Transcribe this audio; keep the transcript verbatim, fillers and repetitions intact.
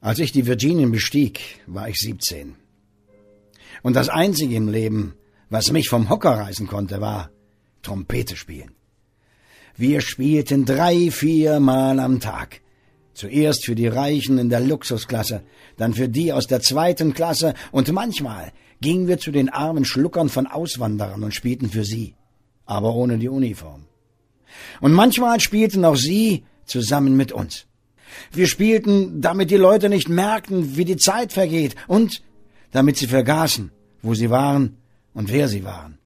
Als ich die Virginien bestieg, war ich siebzehn. Und das Einzige im Leben, was mich vom Hocker reißen konnte, war Trompete spielen. Wir spielten drei, viermal am Tag. Zuerst für die Reichen in der Luxusklasse, dann für die aus der zweiten Klasse und manchmal gingen wir zu den armen Schluckern von Auswanderern und spielten für sie, aber ohne die Uniform. Und manchmal spielten auch sie zusammen mit uns. Wir spielten, damit die Leute nicht merkten, wie die Zeit vergeht und damit sie vergaßen, wo sie waren und wer sie waren.